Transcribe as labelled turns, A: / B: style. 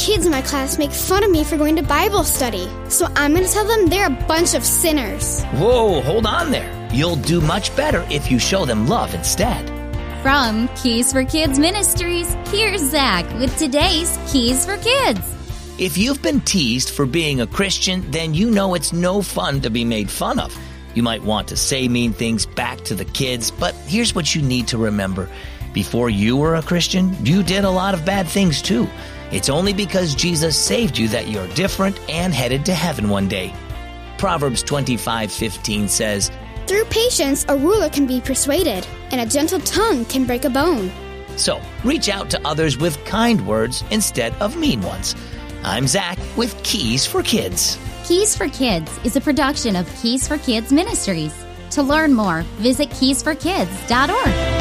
A: kids in my class make fun of me for going to Bible study, so I'm going to tell them they're a bunch of sinners.
B: Whoa, hold on there. You'll do much better if you show them love instead.
C: From Keys for Kids Ministries, here's Zach with today's Keys for Kids.
B: If you've been teased for being a Christian, then you know it's no fun to be made fun of. You might want to say mean things back to the kids, but here's what you need to remember. Before you were a Christian, you did a lot of bad things too. It's only because Jesus saved you that you're different and headed to heaven one day. Proverbs 25:15 says,
A: Through patience, a ruler can be persuaded, and a gentle tongue can break a bone.
B: So reach out to others with kind words instead of mean ones. I'm Zach with Keys for Kids.
C: Keys for Kids is a production of Keys for Kids Ministries. To learn more, visit keysforkids.org.